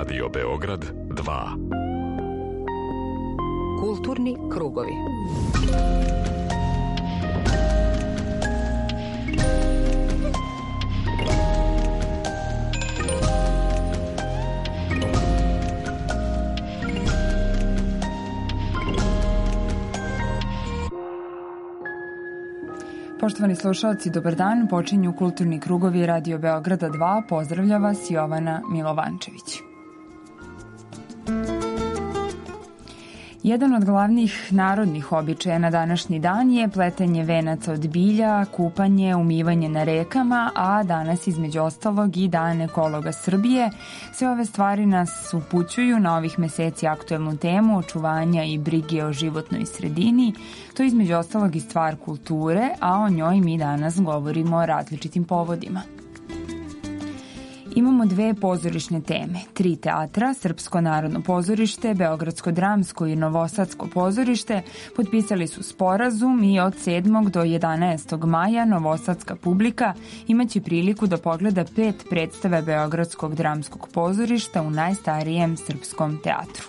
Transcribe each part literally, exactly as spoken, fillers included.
Radio Beograd dva. Kulturni krugovi. Poštovani slušalci, dobar dan. Počinju Kulturni krugovi Radio Beograda dva. Pozdravlja vas Jovana Milovančević. Jedan od glavnih narodnih običaja na današnji dan je pletenje venaca od bilja, kupanje, umivanje na rekama, a danas između ostalog i Dan ekologa Srbije. Sve ove stvari nas upućuju na ovih meseci aktuelnu temu očuvanja i brige o životnoj sredini. To je između ostalog i stvar kulture, a o njoj mi danas govorimo o različitim povodima. Imamo dve pozorišne teme, tri teatra, Srpsko narodno pozorište, Beogradsko dramsko i Novosadsko pozorište potpisali su sporazum i od sedmog do jedanaestog maja novosadska publika imaće priliku da pogleda pet predstave Beogradskog dramskog pozorišta u najstarijem srpskom teatru.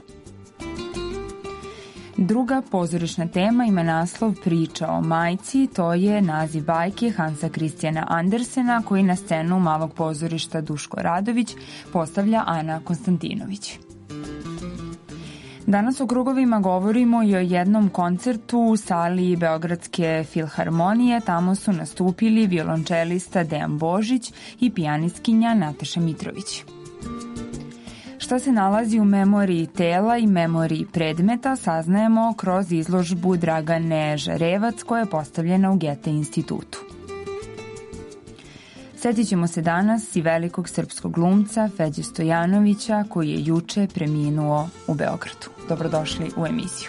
Druga pozorišna tema ima naslov Priča o majci, to je naziv bajke Hansa Kristijana Andersena koji na scenu Malog pozorišta Duško Radović postavlja Ana Konstantinović. Danas u krugovima govorimo i o jednom koncertu u sali Beogradske filharmonije. Tamo su nastupili violončelista Dejan Božić i pijanistkinja Nataša Mitrović. Šta se nalazi u memoriji tela i memoriji predmeta saznajemo kroz izložbu Dragane Žarevac koja je postavljena u Gete institutu. Sjetit ćemo se danas i velikog srpskog glumca Feđe Stojanovića koji je juče preminuo u Beogradu. Dobrodošli u emisiju.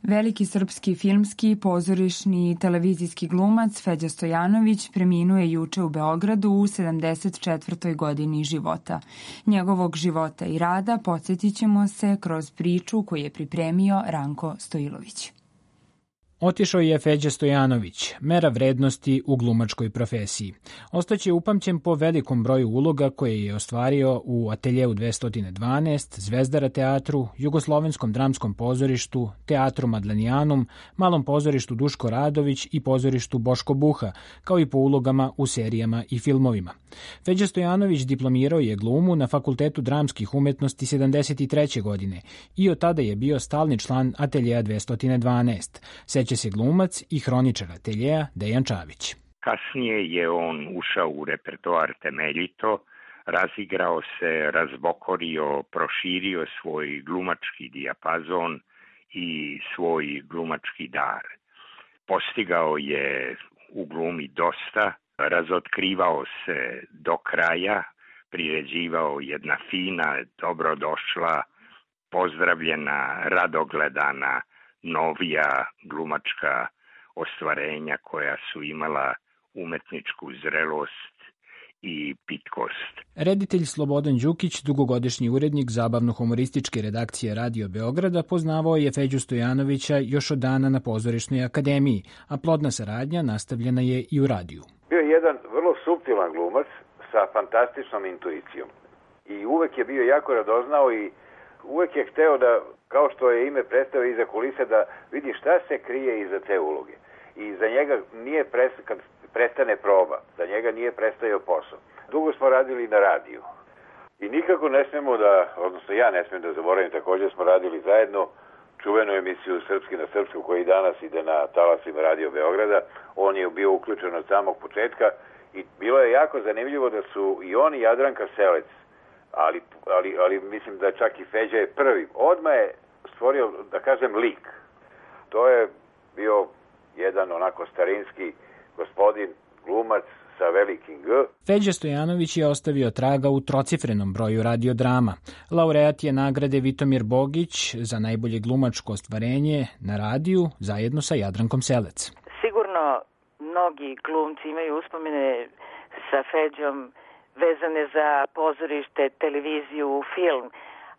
Veliki srpski filmski, pozorišni i televizijski glumac Feđa Stojanović preminuo je juče u Beogradu u sedamdeset četvrtoj godini života. Njegovog života i rada podsjetit ćemo se kroz priču koju je pripremio Ranko Stojilović. Otišao je Feđa Stojanović, mera vrednosti u glumačkoj profesiji. Ostaće upamćen po velikom broju uloga koje je ostvario u Ateljeu dvesta dvanaest, Zvezdara teatru, Jugoslovenskom dramskom pozorištu, Teatru Madlenijanum, Malom pozorištu Duško Radović i pozorištu Boško Buha, kao i po ulogama u serijama i filmovima. Feđa Stojanović diplomirao je glumu na Fakultetu dramskih umetnosti sedamdeset treće godine i od tada je bio stalni član Ateljeja dvesta dvanaest. Seća se glumac i hroničar ateljeja Dejan Čavić. Kasnije je on ušao u repertoar temeljito, razigrao se, razbokorio, proširio svoj glumački dijapazon i svoj glumački dar. Postigao je u glumi dosta, razotkrivao se do kraja, priređivao jedna fina, dobrodošla, pozdravljena, radogledana, novija glumačka ostvarenja koja su imala umetničku zrelost i pitkost. Reditelj Slobodan Đukić, dugogodišnji urednik zabavno-humorističke redakcije Radio Beograda, poznavao je Feđu Stojanovića još od dana na Pozorišnoj akademiji, a plodna saradnja nastavljena je i u radiju. Bio je jedan vrlo suptilan glumac sa fantastičnom intuicijom i uvek je bio jako radoznao i uvek je hteo da, kao što je ime predstavio iza kulise, da vidi šta se krije iza te uloge. I za njega nije pres, kad prestane proba, za njega nije prestajao posao. Dugo smo radili na radiju. I nikako ne smemo da, odnosno ja ne smem da zaboravim, također smo radili zajedno čuvenu emisiju Srpski na srpsku koji danas ide na talasima Radio Beograda. On je bio uključen od samog početka i bilo je jako zanimljivo da su i on i Jadranka Selec, ali, ali, ali mislim da čak i Feđa je prvi. Odmah je stvorio, da kažem, lik. To je bio jedan onako starinski gospodin, glumac sa velikim G. Feđa Stojanović je ostavio traga u trocifrenom broju radiodrama. Laureat je nagrade Vitomir Bogić za najbolje glumačko ostvarenje na radiju zajedno sa Jadrankom Selec. Sigurno mnogi glumci imaju uspomene sa Feđom vezane za pozorište, televiziju, film,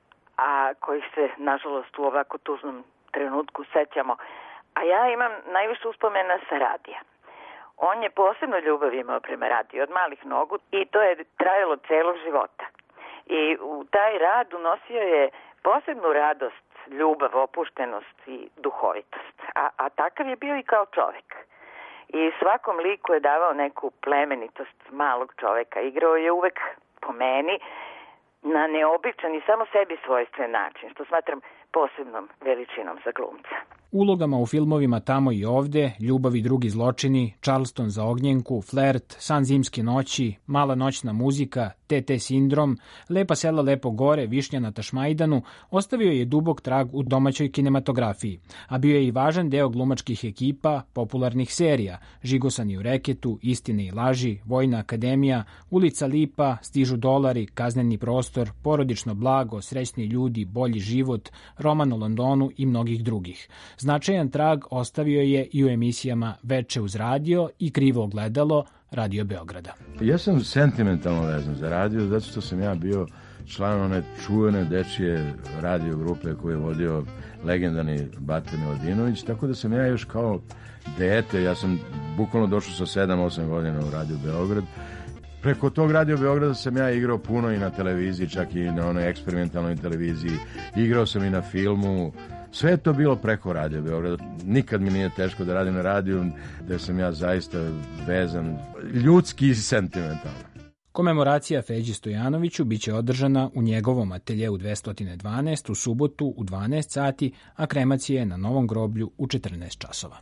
a kojih se, nažalost, u ovako tužnom trenutku sećamo. A ja imam najviše uspomena sa radija. On je posebno ljubav imao prema radiju od malih nogu i to je trajalo celog života. I u taj rad unosio je posebnu radost, ljubav, opuštenost i duhovitost. A, a takav je bio i kao čovek. I svakom liku je davao neku plemenitost malog čoveka. Igrao je uvek, po meni, na neobičan i samo sebi svojstven način, što smatram posebnom veličinom za glumca. Ulogama u filmovima Tamo i ovde, Ljubav i drugi zločini, Charleston za ognjenku, Flert, San zimske noći, Mala noćna muzika, T T sindrom, Lepa sela lepo gore, Višnja na Tašmajdanu, ostavio je dubok trag u domaćoj kinematografiji, a bio je i važan deo glumačkih ekipa, popularnih serija, Žigosani u reketu, Istine i laži, Vojna akademija, Ulica Lipa, Stižu dolari, Kazneni prostor, Porodično blago, Srećni ljudi, Bolji život, Roman o Londonu i mnogih drugih. Značajan trag ostavio je i u emisijama Veče uz radio i Krivo ogledalo Radio Beograda. Ja sam sentimentalno vezan za radio, zato što sam ja bio član one čuvene dečije radio grupe koju je vodio legendarni Bata Miladinović, tako da sam ja još kao dete, ja sam bukvalno došao sa sedam osam godina u Radio Beograd. Preko tog Radio Beograda sam ja igrao puno i na televiziji, čak i na onoj eksperimentalnoj televiziji. Igrao sam i na filmu. Sve je to bilo preko Radio Beograda. Nikad mi nije teško da radim na radiju, da sam ja zaista vezan, ljudski i sentimentalno. Komemoracija Feđi Stojanoviću biće održana u njegovom ateljeu dvesta dvanaest u subotu u dvanaest sati, a kremacija je na Novom groblju u četrnaest časova.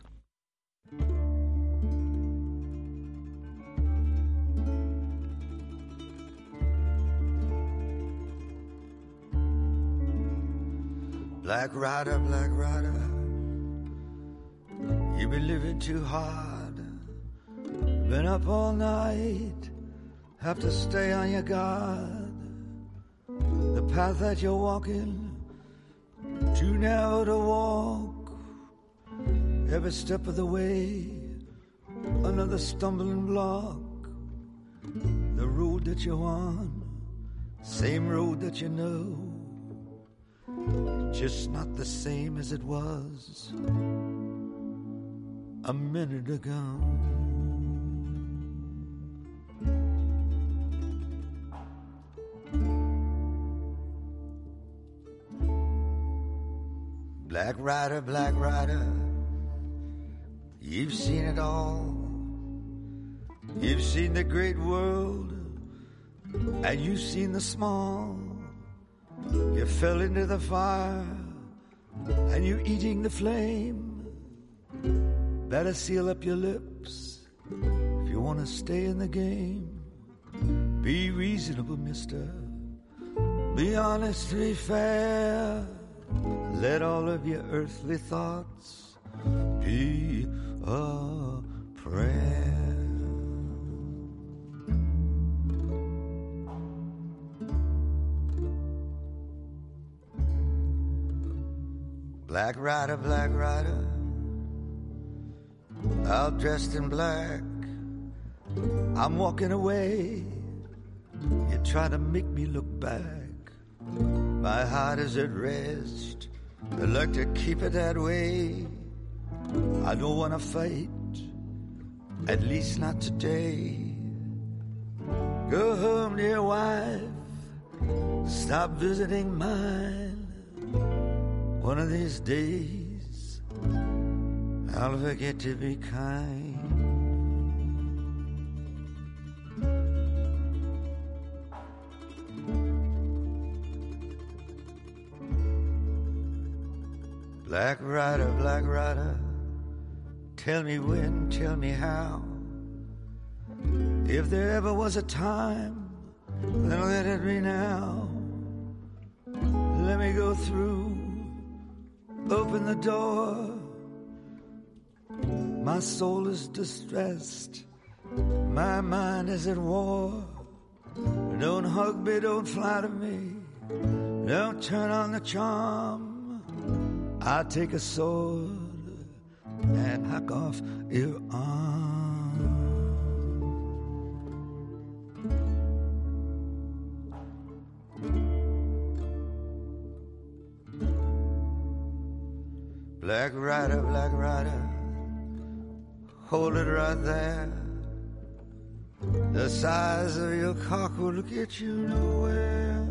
Black rider, black rider, you been living too hard. Been up all night, have to stay on your guard. The path that you're walking, too narrow to walk every step of the way, another stumbling block. The road that you're on, same road that you know, just not the same as it was a minute ago. Black rider, black rider, you've seen it all. You've seen the great world, and you've seen the small. You fell into the fire, and you're eating the flame. Better seal up your lips if you want to stay in the game. Be reasonable, mister. Be honest, be fair. Let all of your earthly thoughts be a prayer. Black rider, black rider, all dressed in black. I'm walking away. You try to make me look back. My heart is at rest. I'd like to keep it that way. I don't want to fight, at least not today. Go home, dear wife. Stop visiting mine. One of these days, I'll forget to be kind. Black rider, black rider, tell me when, tell me how. If there ever was a time, then let it be now. Let me go through, open the door. My soul is distressed, my mind is at war. Don't hug me, don't flatter me, don't turn on the charm. I'll take a sword and hack off your arm. Black rider, black rider, hold it right there. The size of your cock will get you nowhere.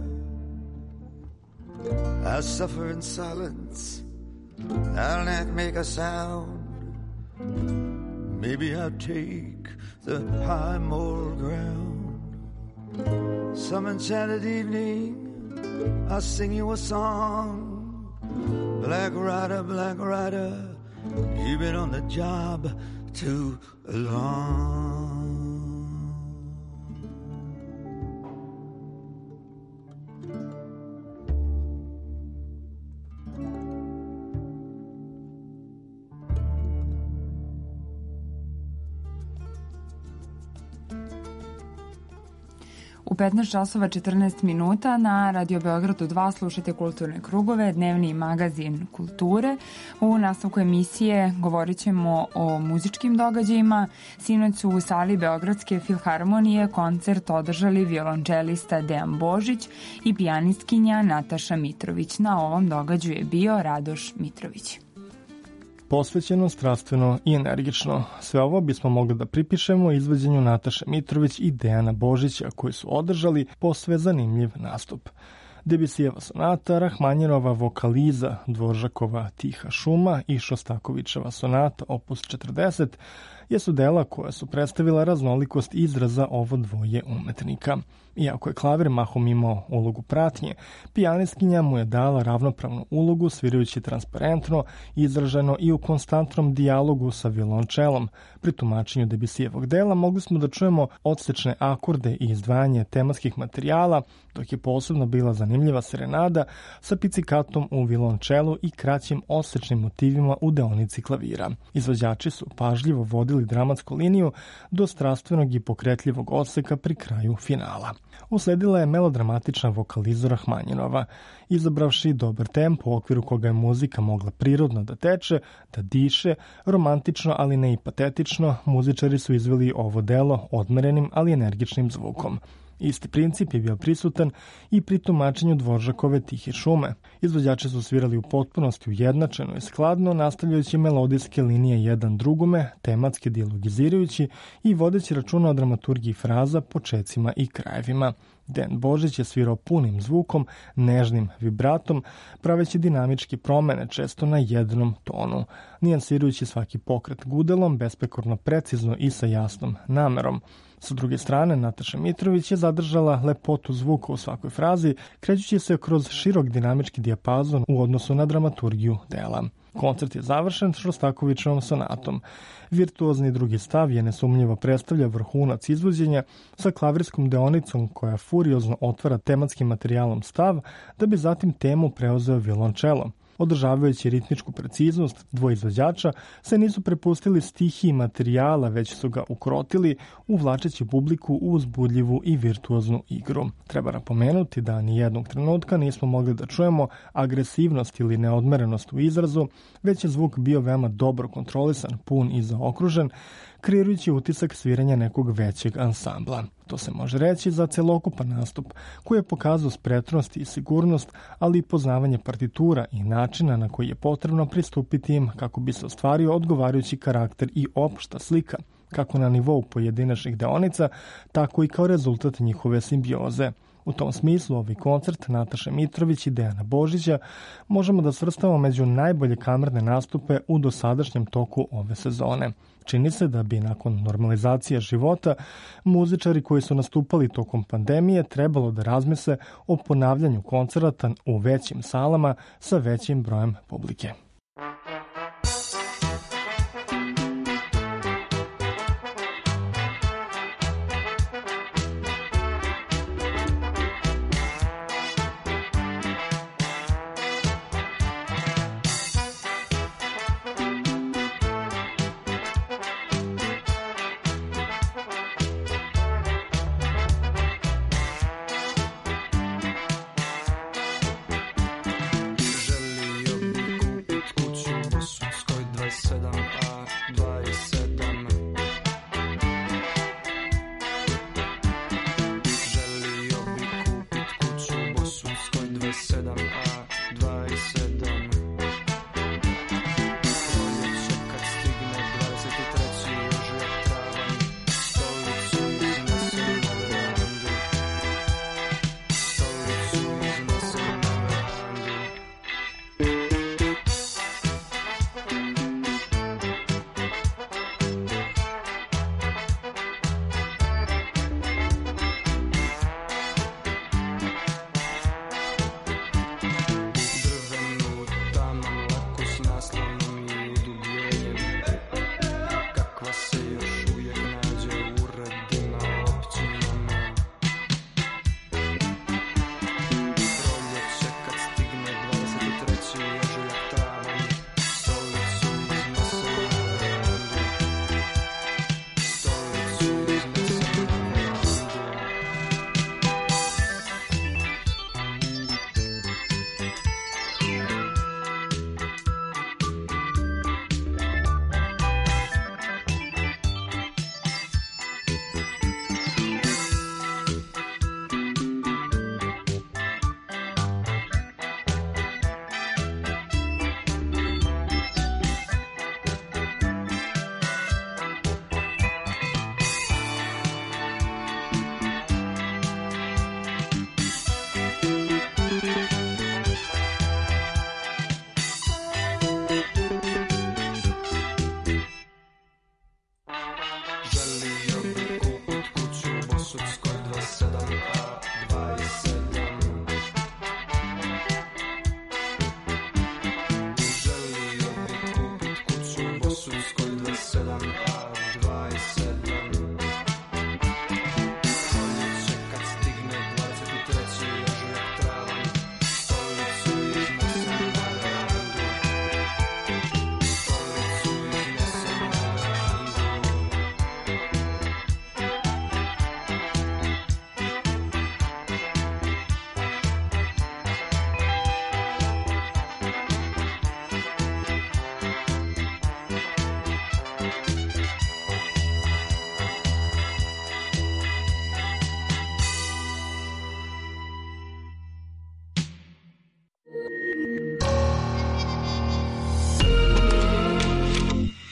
I suffer in silence, I'll not make a sound. Maybe I'll take the high moral ground. Some enchanted evening, I'll sing you a song. Black rider, black rider, you've been on the job too long. U petnaest časova četrnaest minuta na Radio Beogradu dva slušate Kulturne krugove, dnevni magazin kulture. U nastavku emisije govorit ćemo o muzičkim događajima. Sinoć su u sali Beogradske filharmonije koncert održali violončelista Dejan Božić i pijanistkinja Nataša Mitrović. Na ovom događaju je bio Radoš Mitrović. Posvećeno, strastveno i energično. Sve ovo bismo mogli da pripišemo izvođenju Nataše Mitrović i Dejana Božića, koji su održali posve zanimljiv nastup. Debusijeva sonata, Rahmanjinova vokaliza, Dvoržakova Tiha šuma i Šostakovićeva sonata opus četrdeset jesu dela koja su predstavila raznolikost izraza ovo dvoje umetnika. Iako je klavir mahom imao ulogu pratnje, pijanistkinja mu je dala ravnopravnu ulogu svirajući transparentno, izraženo i u konstantnom dijalogu sa violončelom. Pri tumačenju Debusijevog dela mogli smo da čujemo odsečne akorde i izdvajanje tematskih materijala, dok je posebno bila zanimljiva zanimljiva serenada sa picikatom u violončelu i kraćim osečnim motivima u deonici klavira. Izvođači su pažljivo vodili dramatsku liniju do strastvenog i pokretljivog odseka pri kraju finala. Usledila je melodramatična vokaliza Rahmanjinova. Izabravši dobar tempo u okviru koga je muzika mogla prirodno da teče, da diše, romantično ali ne i patetično, muzičari su izveli ovo delo odmerenim ali energičnim zvukom. Isti princip je bio prisutan i pri tumačenju Dvoržakove Tihe šume. Izvođači su svirali u potpunosti ujednačeno i skladno, nastavljajući melodijske linije jedan drugome, tematski dijalogizirajući i vodeći računa o dramaturgiji fraza, počecima i krajevima. Dejan Božić je svirao punim zvukom, nežnim vibratom, praveći dinamičke promene često na jednom tonu, nijansirajući svaki pokret gudelom, besprekorno precizno i sa jasnom namerom. Sa druge strane, Nataša Mitrović je zadržala lepotu zvuka u svakoj frazi, krećući se kroz širok dinamički dijapazon u odnosu na dramaturgiju dela. Koncert je završen Šostakovićevom sonatom. Virtuozni drugi stav je nesumnjivo predstavlja vrhunac izvođenja sa klavirskom deonicom koja furiozno otvara tematskim materijalom stav, da bi zatim temu preuzeo violončelo. Održavajući ritmičku preciznost, dvoje izvođača se nisu prepustili stihiji materijala, već su ga ukrotili, uvlačeći publiku u uzbudljivu i virtuoznu igru. Treba napomenuti da ni jednog trenutka nismo mogli da čujemo agresivnost ili neodmerenost u izrazu, već je zvuk bio veoma dobro kontrolisan, pun i zaokružen, kreirajući utisak sviranja nekog većeg ansambla. To se može reći za celokupan nastup, koji je pokazao spretnost i sigurnost, ali i poznavanje partitura i načina na koji je potrebno pristupiti im kako bi se ostvario odgovarajući karakter i opšta slika, kako na nivou pojedinačnih deonica, tako i kao rezultat njihove simbioze. U tom smislu, ovaj koncert Nataše Mitrović i Dejana Božića možemo da svrstamo među najbolje kamerne nastupe u dosadašnjem toku ove sezone. Čini se da bi nakon normalizacije života muzičari koji su nastupali tokom pandemije trebalo da razmisle o ponavljanju koncerata u većim salama sa većim brojem publike.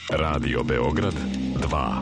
Radio Beograd dva.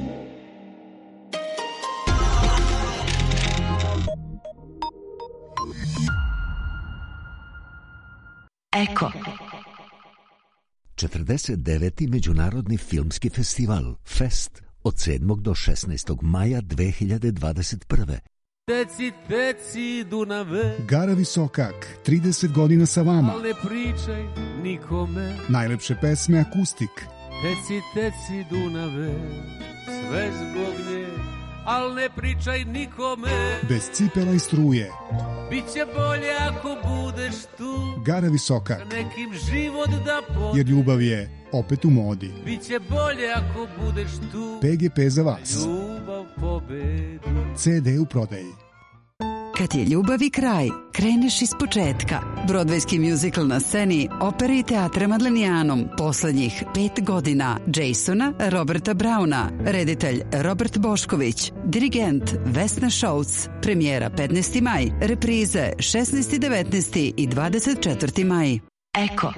Eko. četrdeset deveti Međunarodni filmski festival Fest od sedmog do šesnaestog maja dve hiljade dvadeset prve. Teci, teci, Dunave. Gara Visokak, trideset godina sa vama. Al ne pričaj nikome. Najlepše pesme akustik. Teci, teci, Dunave, sve zbog nje, al ne pričaj nikome. Bez cipela i struje. Biće bolje ako budeš tu. Gara Visokak. Nekim život da podi. Jer ljubav je opet u modi. Biće bolje ako budeš tu. P G P za vas. Ljubav pobedi. C D u prodaji. Kad je ljubavi kraj, kreneš iz početka. Brodvejski muzikal na sceni Opere i teatra Madlenijanom poslednjih pet godina. Jasona Roberta Brauna, reditelj Robert Bošković, dirigent Vesna Šouc. Premijera petnaesti maj, reprize šesnaesti, devetnaesti i dvadeset četvrti maj. Eko.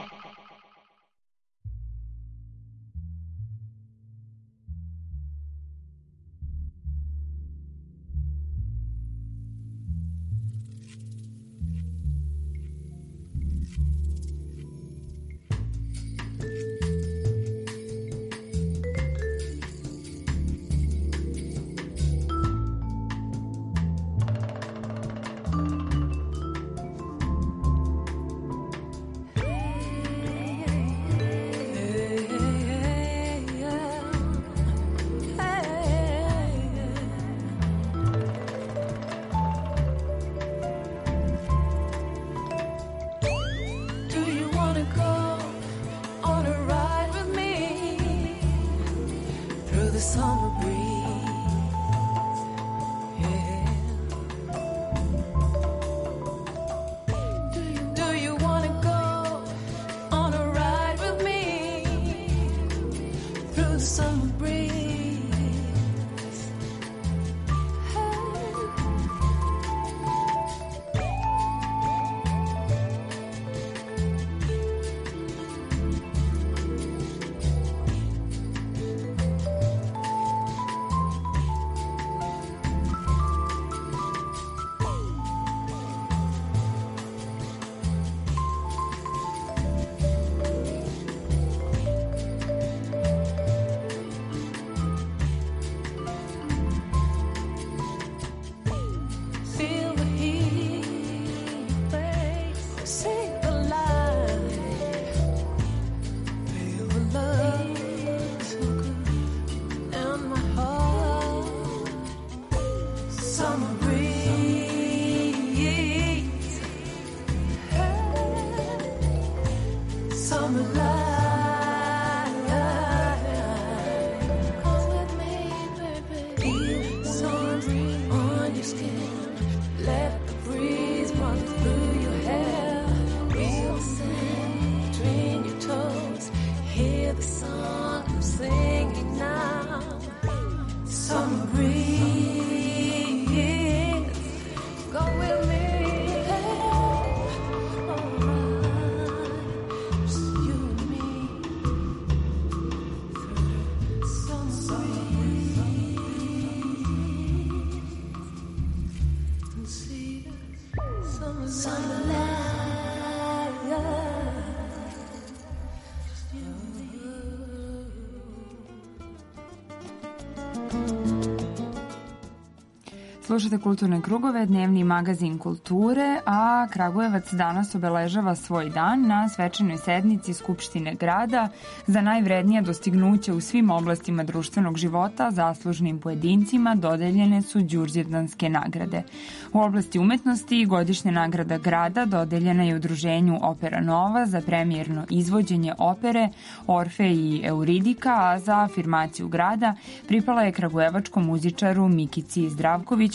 Slušate Kulturne krugove, dnevni magazin kulture, a Kragujevac danas obeležava svoj dan na svečanoj sednici Skupštine grada za najvrednija dostignuća u svim oblastima društvenog života. Zaslužnim pojedincima dodeljene su Đurđevdanske nagrade. U oblasti umetnosti godišnja nagrada grada dodeljena je udruženju Opera Nova za premijerno izvođenje opere Orfej i Euridika, a za afirmaciju grada pripala je kragujevačkom muzičaru Mikici Zdravkoviću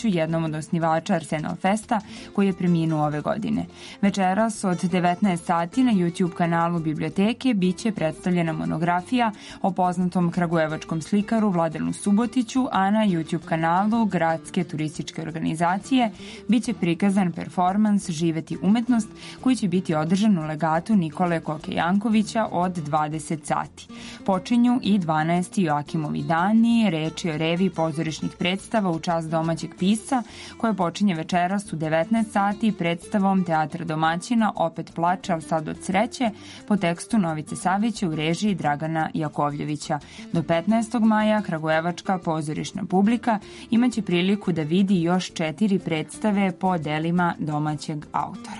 Subotiću, jednom od osnivača Arsenal Festa, koji je preminuo ove godine. Večeras od devetnaest sati na YouTube kanalu Biblioteke biće predstavljena monografija o poznatom kragujevačkom slikaru Vladanu Subotiću, a na YouTube kanalu Gradske turističke organizacije biće prikazan performans Živeti umetnost, koji će biti održan u legatu Nikole Koke Jankovića od dvadeset sati. Počinju i dvanaesti Joakimovi dani, reč je o revi pozorišnih predstava u čast domaćeg pisca, koja počinje večeras u devetnaest sati predstavom Teatra domaćina Opet plače, al sad od sreće, po tekstu Novice Savića u režiji Dragana Jakovljevića. Do petnaestog maja kragujevačka pozorišna publika imaće priliku da vidi još četiri predstave po delima domaćeg autora.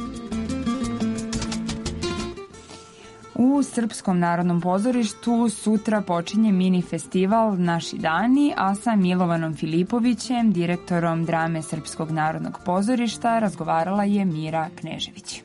U Srpskom narodnom pozorištu sutra počinje mini festival Naši dani, a sa Milovanom Filipovićem, direktorom drame Srpskog narodnog pozorišta, razgovarala je Mira Knežević.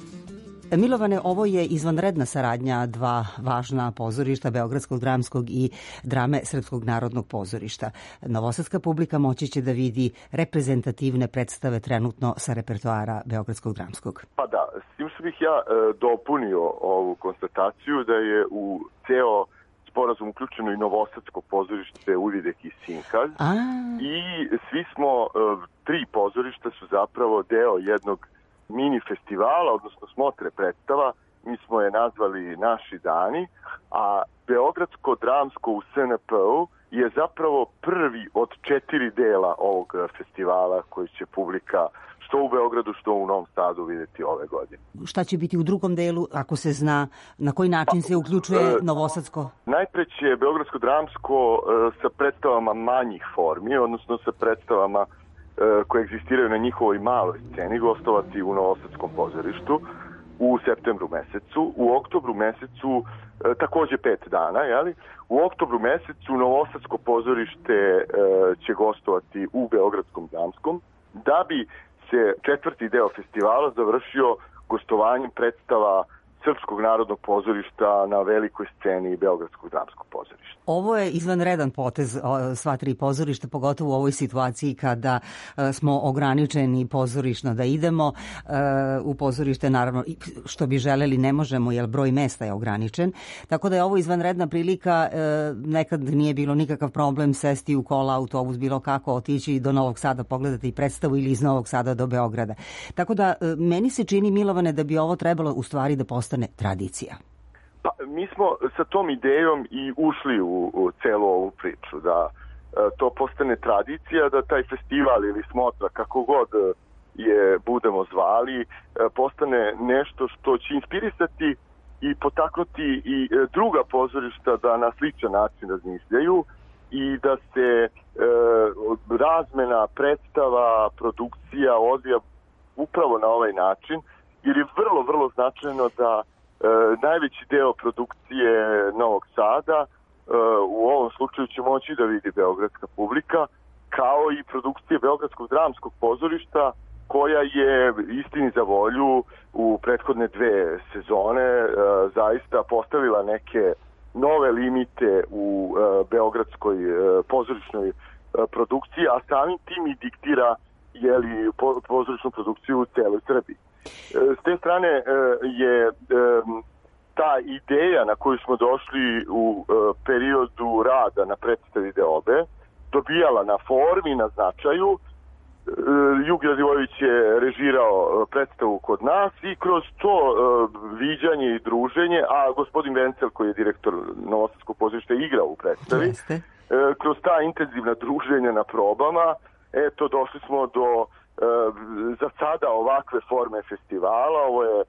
Milovane, ovo je izvanredna saradnja dva važna pozorišta, Beogradskog dramskog i drame Srpskog narodnog pozorišta. Novosadska publika moći će da vidi reprezentativne predstave trenutno sa repertoara Beogradskog dramskog. Pa da, s tim što bih ja e, dopunio ovu konstataciju da je u ceo sporazum uključeno i Novosadsko pozorište Uvidek i Sinhaz. A... I svi smo, e, tri pozorišta su zapravo deo jednog mini festivala, odnosno smotre predstava. Mi smo je nazvali Naši dani, a Beogradsko dramsko u S N P-u je zapravo prvi od četiri dela ovog festivala koji će publika što u Beogradu, što u Novom Sadu vidjeti ove godine. Šta će biti u drugom delu, ako se zna na koji način se uključuje Novosadsko? Najpre će Beogradsko dramsko sa predstavama manjih formi, odnosno sa predstavama koje egzistiraju na njihovoj maloj sceni, gostovati u Novosadskom pozorištu u septembru mesecu. U oktobru mesecu, takođe pet dana, jeli? U oktobru mesecu Novosadsko pozorište će gostovati u Beogradskom dramskom, da bi se četvrti deo festivala završio gostovanjem predstava Srpskog narodnog pozorišta na velikoj sceni Beogradskog dramskog pozorišta. Ovo je izvanredan potez sva tri pozorišta, pogotovo u ovoj situaciji kada smo ograničeni pozorišno da idemo. U pozorište, naravno, što bi želeli ne možemo, jer broj mesta je ograničen. Tako da je ovo izvanredna prilika. Nekad nije bilo nikakav problem sesti u kola, autobus, bilo kako, otići do Novog Sada, pogledati i predstavu ili iz Novog Sada do Beograda. Tako da meni se čini, Milovane, da bi ovo trebalo u stvari da postane tradicija. Pa, mi smo sa tom idejom i ušli u, u celu ovu priču, da e, to postane tradicija, da taj festival ili smotra, kako god je budemo zvali, e, postane nešto što će inspirisati i potaknuti i e, druga pozorišta da na sličan način razmišljaju i da se e, razmena predstava, produkcija odvija upravo na ovaj način, jer je vrlo, vrlo značajno da e, najveći deo produkcije Novog Sada e, u ovom slučaju će moći da vidi beogradska publika, kao i produkcije Beogradskog dramskog pozorišta, koja je istini za volju u prethodne dve sezone e, zaista postavila neke nove limite u e, beogradskoj e, pozorišnoj e, produkciji, a samim tim i diktira jeli, po, pozorišnu produkciju u celoj Srbiji. S te strane je ta ideja na koju smo došli u periodu rada na predstavi Deobe dobijala na formi, na značaju. Jug Radivojević je režirao predstavu kod nas i kroz to viđanje i druženje, a gospodin Vencel, koji je direktor Novosadskog pozorišta, igrao u predstavi. Jeste. Kroz ta intenzivna druženja na probama, eto, došli smo do za sada ovakve forme festivala. Ovo je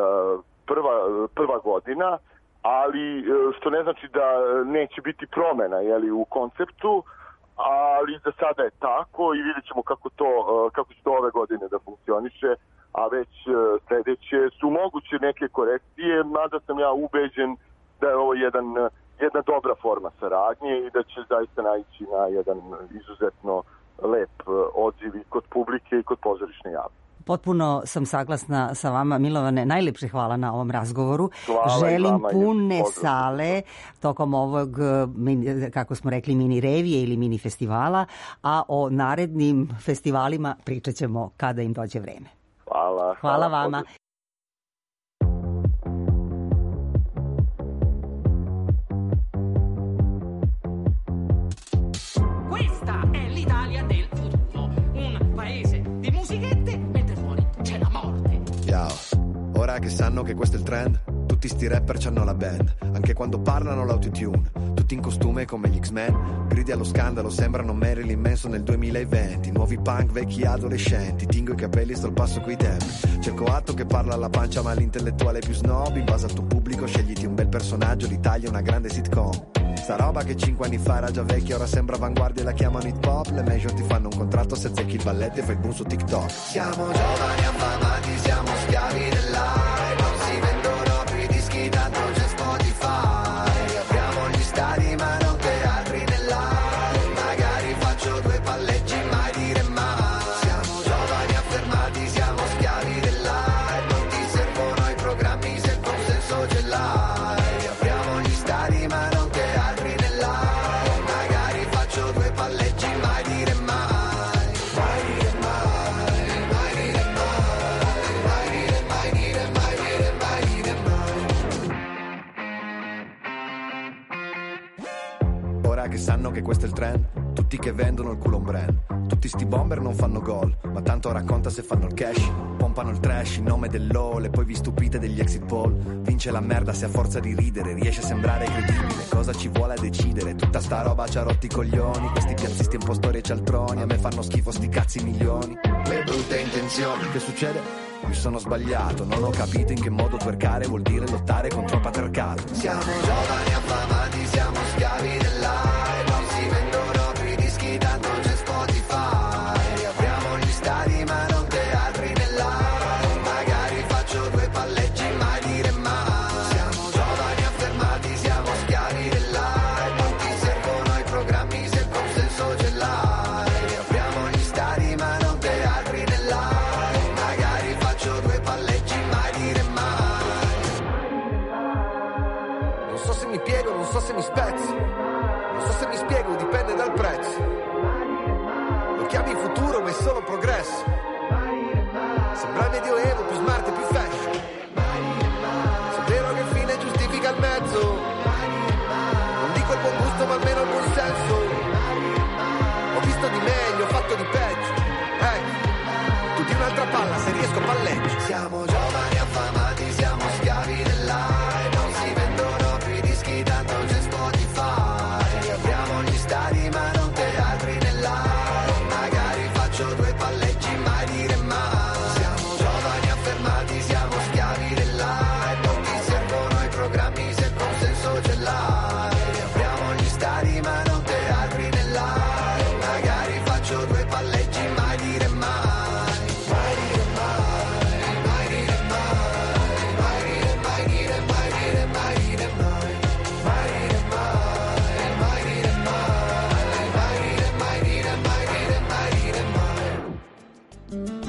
prva, prva godina, ali što ne znači da neće biti promena, jeli, u konceptu, ali za sada je tako i vidjet ćemo kako, to, kako će to ove godine da funkcioniše, a već sledeće su moguće neke korekcije, mada sam ja ubeđen da je ovo jedan, jedna dobra forma saradnje i da će zaista naići na jedan izuzetno lep odziv i kod publike i kod pozorišne javnosti. Potpuno sam saglasna sa vama, Milovane. Najlepše hvala na ovom razgovoru. Hvala. Želim pune sale tokom ovog, kako smo rekli, mini revije ili mini festivala, a o narednim festivalima pričat ćemo kada im dođe vreme. Hvala. Hvala vama. Questa è l'Italia del futuro, un paese di musichette mentre fuori c'è la morte. Ciao, ora che sanno che questo è il trend, tutti sti rapper c'hanno la band, anche quando parlano l'autotune, tutti in costume come gli X-Men, gridi allo scandalo, sembrano Marilyn Manson nel duemilaventi, nuovi punk, vecchi adolescenti, tingo i capelli, sto al passo coi tempi, cerco atto che parla alla pancia ma l'intellettuale più snob, in base al tuo pubblico scegliti un bel personaggio, l'Italia è una grande sitcom. Sta roba che cinque anni fa era già vecchia, ora sembra avanguardia e la chiamano hip hop. Le major ti fanno un contratto se azzecchi il balletto e fai il boom su TikTok. Siamo giovani affamati, siamo schiavi dell'hype. Non si vendono più i dischi, tanto c'è Spotify. Apriamo gli stadi ma non teatri nell'aria. Magari faccio due palleggi, mai dire mai. Siamo giovani affermati, siamo schiavi dell'hype. Non ti servono i programmi se il consenso ce l'hai. Apriamo gli stadi ma non che sanno che questo è il trend, tutti che vendono il culo un brand, tutti sti bomber non fanno gol, ma tanto racconta se fanno il cash, pompano il trash in nome dell'O e poi vi stupite degli exit poll, vince la merda se a forza di ridere riesce a sembrare credibile, cosa ci vuole a decidere, tutta sta roba ci ha rotti i coglioni, questi piazzisti impostori e cialtroni, a me fanno schifo sti cazzi milioni, le brutte intenzioni, che succede? Mi sono sbagliato, non ho capito in che modo twerkare vuol dire lottare contro il patriarcato. Siamo giovani affamati, siamo schiavi dell'hype, non si vendono più i dischi, tanto c'è Spotify. Apriamo gli stadi ma non teatri nell'aria, magari faccio due palleggi, mai dire mai. Siamo giovani affermati, siamo schiavi dell'hype, non ti servono i programmi se il consenso ce l'hai. Apriamo gli stadi ma non teatri nell'aria, magari faccio due palleggi, mai dire mai. Non so se mi piego, non so se mi spezzo, non so se mi spiego, dipende dal prezzo. Lo chiami futuro ma è solo progresso. Sembra il medioevo, più smart e più fashion. Se è vero che il fine giustifica il mezzo, non dico il buon gusto ma almeno il buon senso. Ho visto di meglio, ho fatto di peggio. Ecco, tu di un'altra palla, se riesco palleggio. Siamo giovani affamati, siamo schiavi dell'hype, non si vendono più i dischi, tanto c'è Spotify. Apriamo gli stadi ma non teatri nell'aria, magari faccio due palleggi, mai dire mai. Siamo giovani affermati, siamo schiavi dell'hype, non ti servono i programmi se il consenso ce l'hai. Apriamo gli stadi ma non teatri nell'aria, magari faccio due palleggi, mai dire mai. Mai dire mai, mai dire mai, mai dire mai dire mai dire mai dire mai. Mai dire mai, mai dire mai, mai dire mai dire mai dire mai dire mai.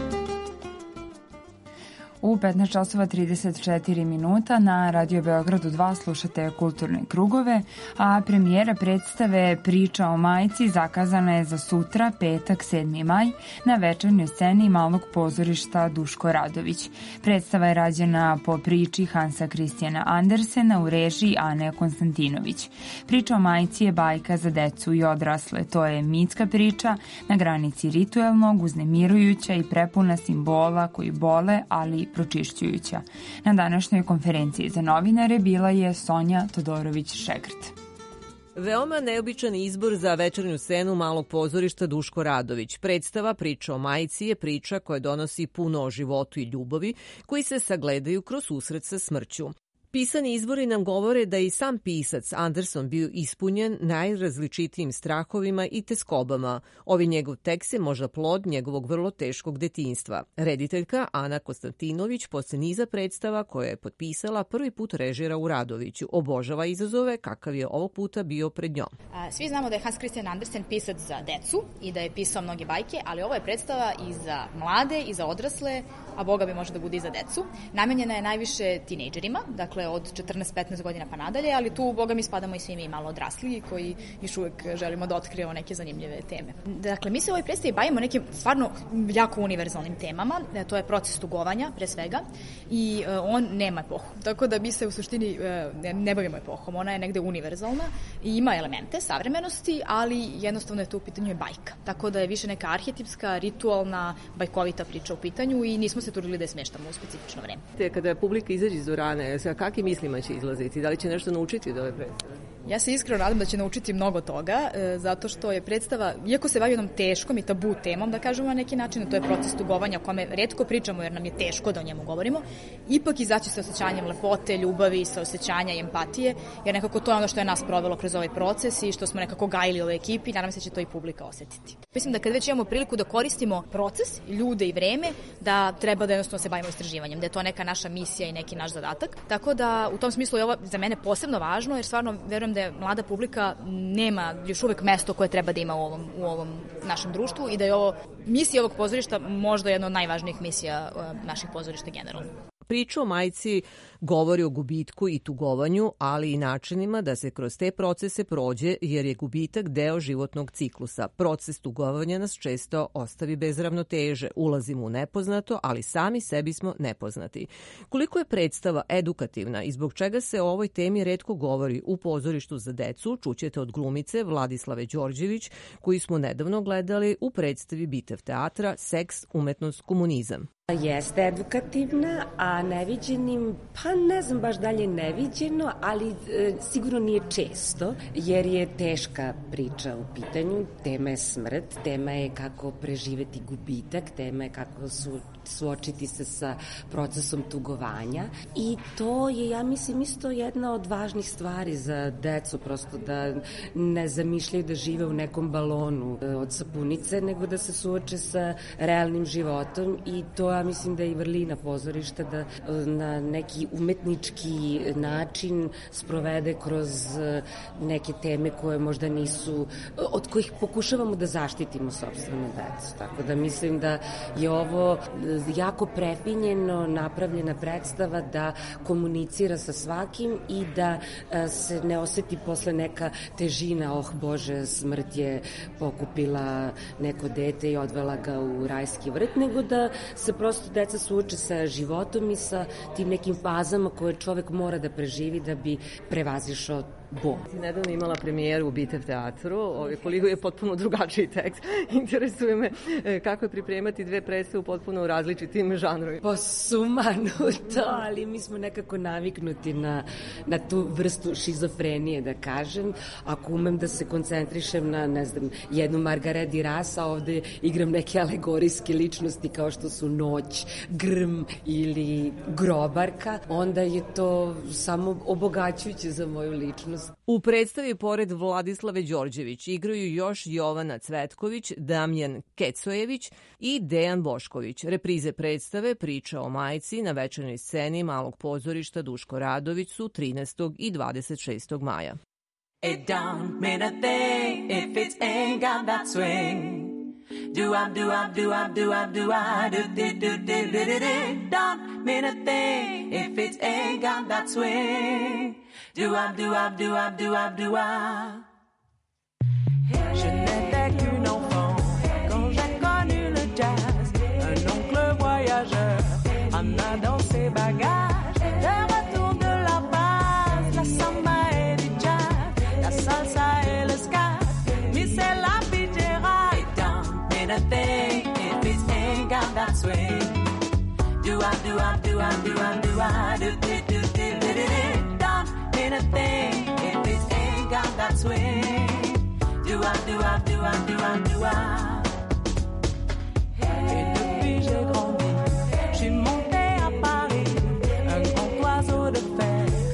U petnaest časova trideset četiri minuta na Radio Beogradu dva slušate Kulturne krugove, a premijera predstave Priča o majci zakazana je za sutra, petak sedmi maj, na večernjoj sceni Malog pozorišta Duško Radović. Predstava je rađena po priči Hansa Kristijana Andersena u režiji Ane Konstantinović. Priča o majci je bajka za decu i odrasle. To je mitska priča na granici rituelnog, uznemirujuća i prepuna simbola koji bole, ali pročišćujuća. Na današnjoj konferenciji za novinare bila je Sonja Todorović-Šegrt. Veoma neobičan izbor za večernju scenu Malog pozorišta Duško Radović. Predstava Priča o majci je priča koja donosi puno o životu i ljubavi koji se sagledaju kroz susret sa smrću. Pisani izvori nam govore da i sam pisac Anderson bio ispunjen najrazličitijim strahovima i teskobama. Ovi njegov tekst je možda plod njegovog vrlo teškog detinjstva. Rediteljka Ana Konstantinović posle niza predstava koje je potpisala prvi put režira u Radoviću. Obožava izazove kakav je ovog puta bio pred njom. Svi znamo da je Hans Christian Andersen pisac za decu i da je pisao mnoge bajke, ali ovo je predstava i za mlade i za odrasle, a boga bi može da bude i za decu. Namenjena je najviše tinejdžerima, dakle od četrnaest petnaest godina pa nadalje, ali tu boga mi spadamo i svi mi malo odrasliji koji još uvek želimo da otkrijemo neke zanimljive teme. Dakle, mi se u ovoj predstavi bavimo nekim stvarno jako univerzalnim temama, to je proces tugovanja pre svega i on nema epohu, tako da mi se u suštini ne bavimo epohom, ona je negde univerzalna i ima elemente savremenosti, ali jednostavno je to u pitanju je bajka, tako da je više neka arhetipska, ritualna, bajkovita priča u pitanju i nismo se trudili da je smeštamo u specifično vreme. Te kada publika izađe iz dvorane, sa kakvim mislima će izlaziti? Da li će nešto naučiti od ove predstave? Ja se iskreno nadam da će naučiti mnogo toga, e, zato što je predstava, iako se bavi jednom teškom i tabu temom, da kažemo na neki način, to je proces tugovanja o kome retko pričamo jer nam je teško da o njemu govorimo, ipak izaći sa osjećanjem lepote, ljubavi, sa osjećanja i empatije, jer nekako to je ono što je nas provelo kroz ovaj proces i što smo nekako gajili u ovoj ekipi, nadam se da će to i publika osetiti. Mislim da kad već imamo priliku da koristimo proces, ljude i vreme, da treba da jednostavno se bavimo istraživanjem, da je to neka naša misija i neki naš zadatak. Tako da u tom smislu je ovo za mene posebno važno, jer stvarno verujem da je mlada publika nema još uvek mesto koje treba da ima u ovom, u ovom našem društvu i da je ovo misija ovog pozorišta možda jedna od najvažnijih misija naših pozorišta generalno. Priča o majci govori o gubitku i tugovanju, ali i načinima da se kroz te procese prođe, jer je gubitak deo životnog ciklusa. Proces tugovanja nas često ostavi bez ravnoteže. Ulazimo u nepoznato, ali sami sebi smo nepoznati. Koliko je predstava edukativna i zbog čega se o ovoj temi retko govori u pozorištu za decu, čućete od glumice Vladislave Đorđević, koju smo nedavno gledali u predstavi Bitev teatra Seks, umetnost, komunizam. Jeste edukativna, a neviđenim, pa ne znam baš dalje neviđeno, ali e, sigurno nije često, jer je teška priča u pitanju, tema je smrt, tema je kako preživeti gubitak, tema je kako su, suočiti se sa procesom tugovanja i to je, ja mislim, isto jedna od važnih stvari za decu, prosto da ne zamišljaju da žive u nekom balonu od sapunice, nego da se suoče sa realnim životom i to ja mislim da je i vrlina pozorišta da na neki umetnički način sprovede kroz neke teme koje možda nisu, od kojih pokušavamo da zaštitimo sopstvenu decu. Tako da mislim da je ovo jako prefinjeno napravljena predstava da komunicira sa svakim i da se ne oseti posle neka težina, oh Bože, smrt je pokupila neko dete i odvela ga u rajski vrt, nego da se prosto deca suoče sa životom i sa tim nekim fazama koje čovek mora da preživi da bi prevazišao bol. Nedavno imala premijeru u Bitev teatru, ovaj, koliko je potpuno drugačiji tekst. Interesuje me kako je pripremati dve predstave u potpuno različitim žanrovima. Pa sumanuto, ali mi smo nekako naviknuti na, na tu vrstu šizofrenije, da kažem. Ako umem da se koncentrišem na, ne znam, jednu Margaret Duras, a ovde igram neke alegorijske ličnosti kao što su Noć, Grm ili Grobarka, onda je to samo obogaćujuće za moju ličnost. U predstavi pored Vladislave Đorđević igraju još Jovana Cvetković, Damjan Kecojević i Dejan Bošković. Reprize predstave Priča o majci na večernoj sceni Malog pozorišta Duško Radović su trinaestog i dvadeset šestog maja. It don't mean a thing if it ain't got that swing. Do up, do up, do up, do up, do up, do do do do do do do. Don't mean a thing if it ain't got that swing. Do up, do up, do up, do up, do up. Je n'étais qu'une enfant quand j'ai connu le jazz. Un oncle voyageur emmena dans ses bagages. Le retour de la base, la samba et du jazz, la salsa et le ska. Mais c'est la pitera. It don't mean a thing if it ain't got that swing. Do up, do up, do up, do up, do up, do do do do do do. Don't a thing if it ain't got that swing. Do up, do up, do up, do up, do up. Et depuis j'ai grandi, je suis monté à Paris, un grand oiseau de fer.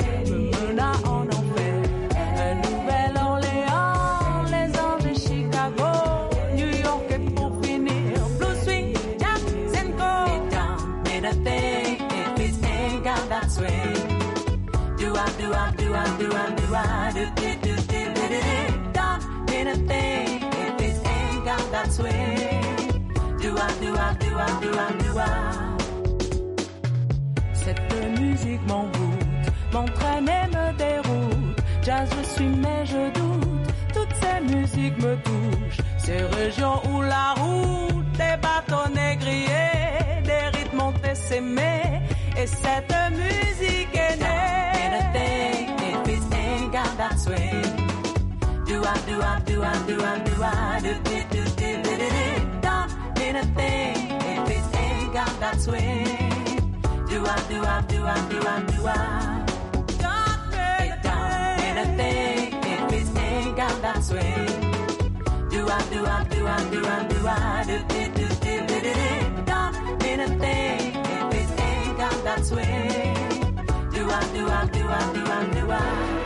doua, doua, doua. Cette musique m'envoûte, m'entraîne et me déroute. Jazz je suis mais je doute, toutes ces musiques me touchent. Ces régions où la route, des bâtonnets grillés, des rythmes ont s'aimer. Et cette musique est née. Anything if it ain't got that swing. Do-a, do-a, do-a, do-a, do-a, do-do, do-do, do-do-do. Don't mean a thing if it ain't got that swing. Do-a, do-a, do-a, do-a, do-a. It don't mean a thing if it ain't got that swing. Do-a, do-a, do-a, do-a, do-a, do-do, do-do, do-do-do. Don't mean a thing if it ain't got that swing. Do-a, do-a, do-a, do-a, do-a.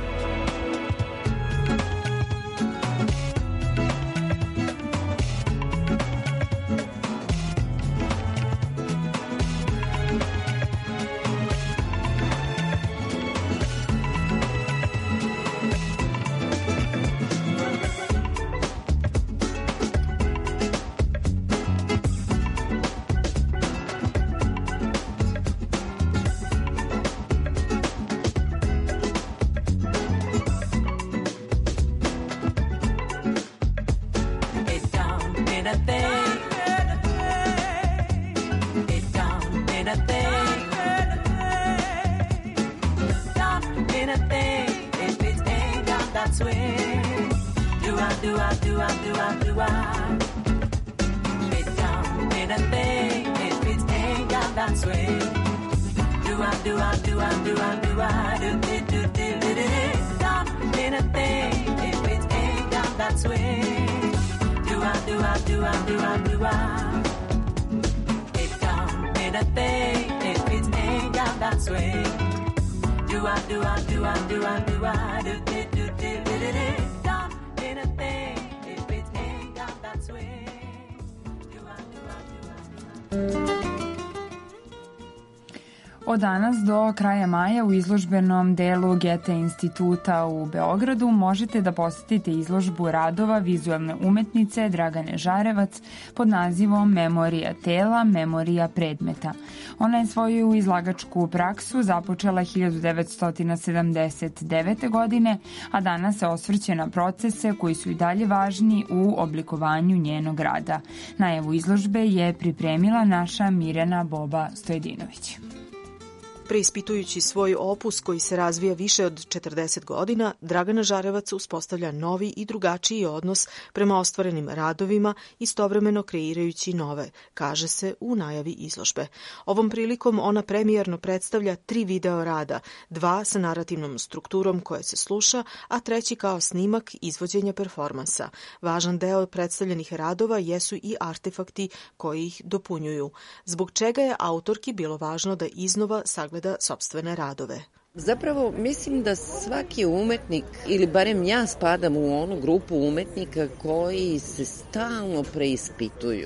Od danas do kraja maja u izložbenom delu Gete instituta u Beogradu možete da posetite izložbu radova vizuelne umetnice Dragane Žarevac pod nazivom Memorija tela, memorija predmeta. Ona je svoju izlagačku praksu započela hiljadu devetsto sedamdeset devete. godine, a danas se osvrće na procese koji su i dalje važni u oblikovanju njenog rada. Najavu izložbe je pripremila naša Mirjana Boba Stojedinović. Preispitujući svoj opus koji se razvija više od četrdeset godina, Dragana Žarevac uspostavlja novi i drugačiji odnos prema ostvarenim radovima, istovremeno kreirajući nove, kaže se u najavi izložbe. Ovom prilikom ona premijerno predstavlja tri video rada, dva sa narativnom strukturom koja se sluša, a treći kao snimak izvođenja performansa. Važan deo predstavljenih radova jesu i artefakti koji ih dopunjuju, zbog čega je autorki bilo važno da iznova sagleda sopstvene radove. Zapravo mislim da svaki umetnik, ili barem ja spadam u onu grupu umetnika koji se stalno preispituju.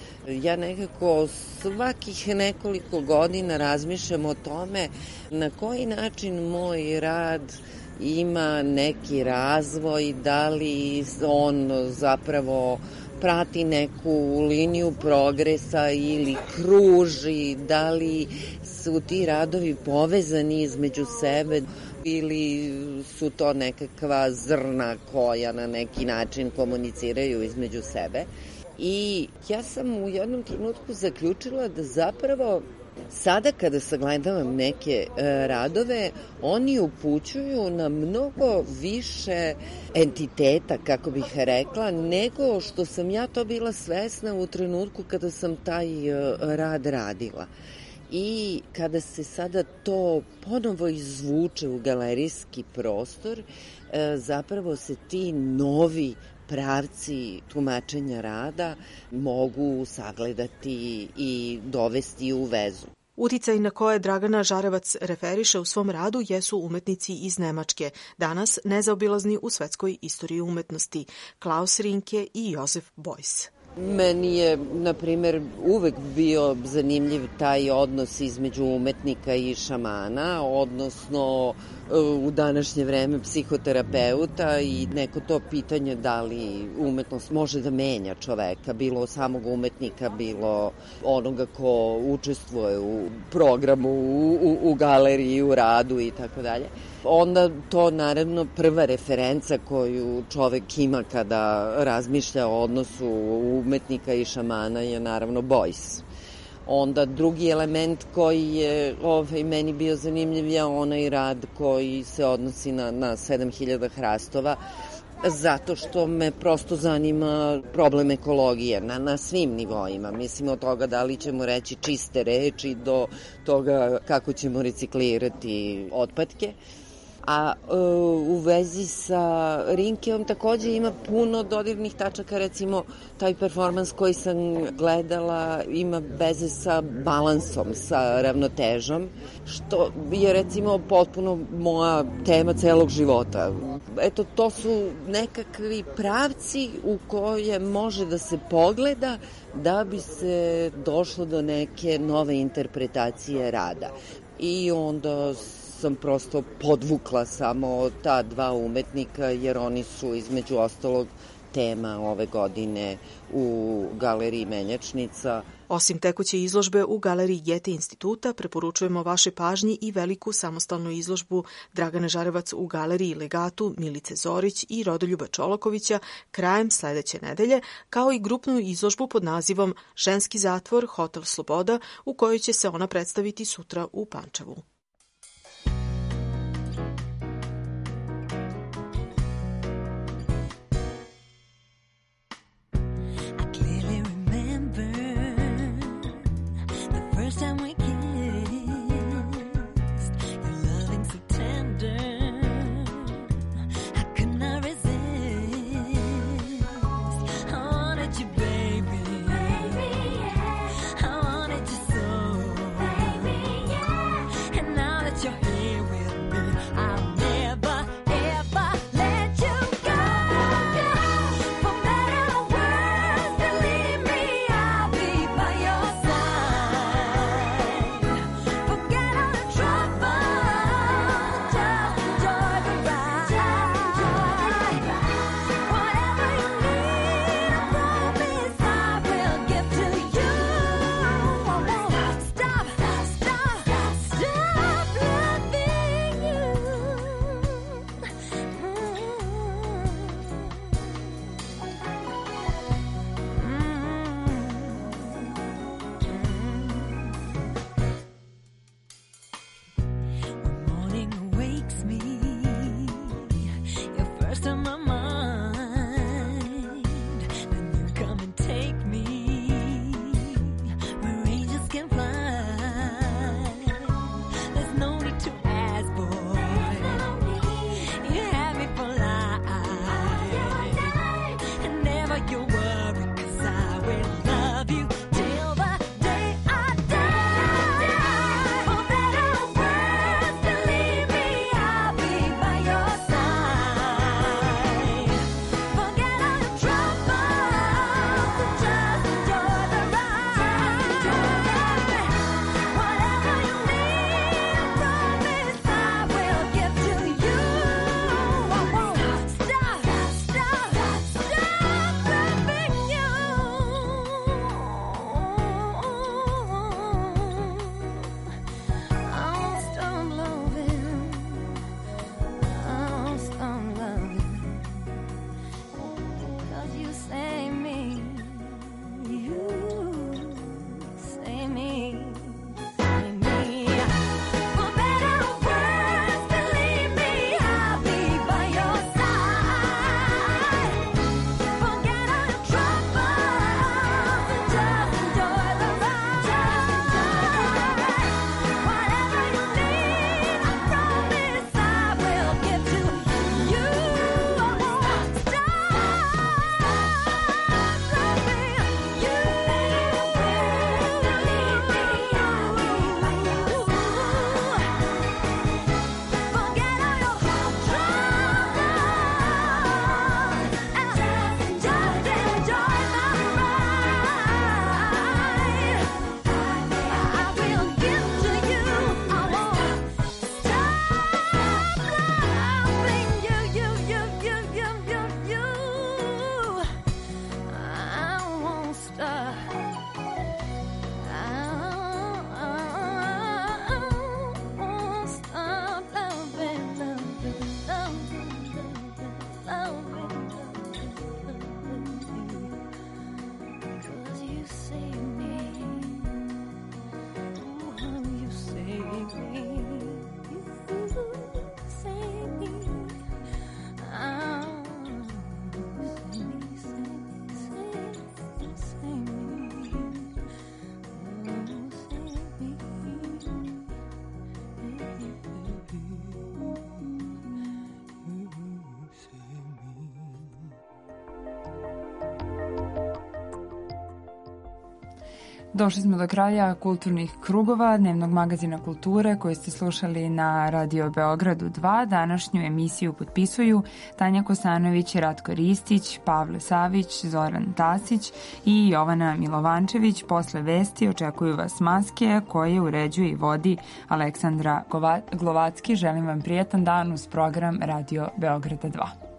Ja nekako svakih nekoliko godina razmišljam o tome na koji način moj rad ima neki razvoj, da li on zapravo prati neku liniju progresa ili kruži, da li su ti radovi povezani između sebe ili su to nekakva zrna koja na neki način komuniciraju između sebe. I ja sam u jednom trenutku zaključila da zapravo sada kada sagledavam neke e, radove, oni upućuju na mnogo više entiteta, kako bih rekla, nego što sam ja to bila svesna u trenutku kada sam taj e, rad radila. I kada se sada to ponovo izvuče u galerijski prostor, e, zapravo se ti novi pravci tumačenja rada mogu sagledati i dovesti u vezu. Uticaj na koje Dragana Žarevac referiše u svom radu jesu umetnici iz Nemačke, danas nezaobilazni u svetskoj istoriji umetnosti, Klaus Rinke i Josef Beuys. Meni je, na primer, uvek bio zanimljiv taj odnos između umetnika i šamana, odnosno u današnje vreme psihoterapeuta i neko to pitanje da li umetnost može da menja čoveka, bilo samog umetnika, bilo onoga ko učestvuje u programu, u, u, u galeriji, u radu i tako dalje. Onda to naravno prva referenca koju čovek ima kada razmišlja o odnosu umetnika i šamana je naravno Bojs. Onda drugi element koji je ovaj, meni bio zanimljiv je onaj rad koji se odnosi na, na sedam hiljada hrastova, zato što me prosto zanima problem ekologije na, na svim nivoima. Mislim od toga da li ćemo reći čiste reči do toga kako ćemo reciklirati otpadke. A e, u vezi sa Rinkeom takođe ima puno dodirnih tačaka, recimo taj performans koji sam gledala ima veze sa balansom, sa ravnotežom, što je recimo potpuno moja tema celog života. Eto, to su nekakvi pravci u koje može da se pogleda da bi se došlo do neke nove interpretacije rada. I onda sam prosto podvukla samo ta dva umetnika, jer oni su između ostalog tema ove godine u Galeriji Menjačnica. Osim tekuće izložbe u Galeriji Gete instituta, preporučujemo vaše pažnji i veliku samostalnu izložbu Dragane Žarevac u Galeriji Legatu Milice Zorić i Rodoljuba Čolakovića krajem sledeće nedelje, kao i grupnu izložbu pod nazivom Ženski zatvor, Hotel Sloboda, u kojoj će se ona predstaviti sutra u Pančevu. And Došli smo do kraja kulturnih krugova dnevnog magazina kulture koji ste slušali na Radio Beogradu dva. Današnju emisiju potpisuju Tanja Kosanović, Ratko Ristić, Pavle Savić, Zoran Tasić i Jovana Milovančević. Posle vesti očekuju vas maske koje uređuje i vodi Aleksandra Glovacki. Želim vam prijatan dan uz program Radio Beograda dva.